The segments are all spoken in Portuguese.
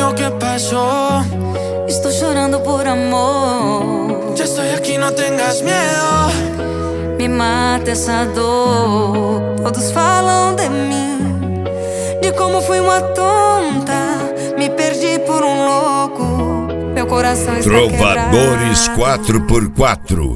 conmigo, ¿qué pasó? Estou chorando por amor. Ya estoy aquí, no tengas miedo. Me mata essa dor. Todos falam de mim, de como fui uma tonta. Me perdi por um louco. Meu coração está Trovadores quebrado. 4x4.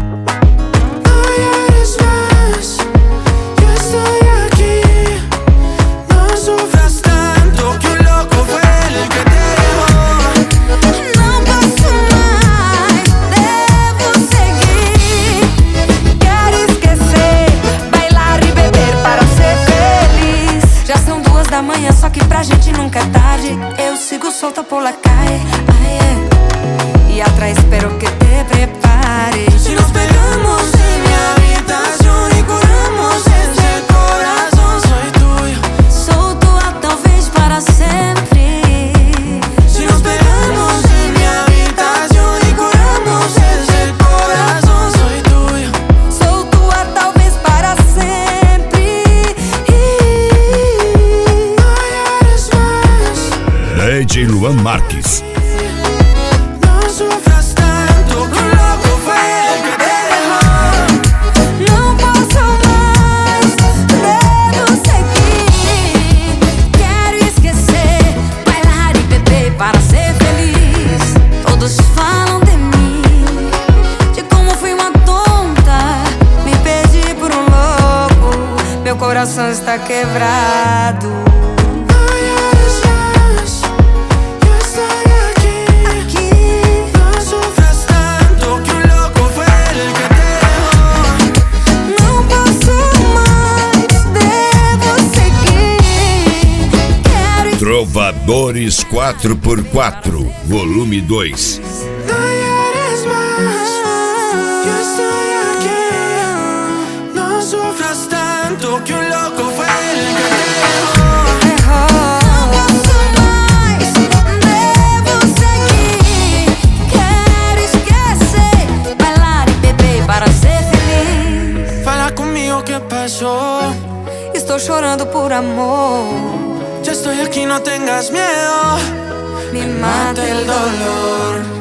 Da manhã, só que pra gente nunca é tarde. Eu sigo solta por la calle, e atrás espero que te prepares. Si nos pegamos en mi habitación y curamos ese corazón, soy tuyo. Sou tua, talvez para sempre. Si nos pegamos en mi habitación y curamos ese corazón, soy tuyo. Sou tua, talvez para sempre. DJ Luan Marques. No sufras tanto, que un loco fue el que te dejó. Não posso mais, devo seguir. Quero esquecer, bailar e beber para ser feliz. Todos falam de mim, de como fui uma tonta. Me perdi por um louco. Meu coração está quebrado. Trovadores 4x4, volume 2. No llores más, yo estoy aquí. No sufras tanto, que un loco fue el que te dejó. Não posso mais, devo seguir. Quero esquecer, bailar e beber para ser feliz. Fala conmigo, ¿qué pasó? Estou chorando por amor. Ya estoy aquí, no tengas miedo. Me mata el dolor.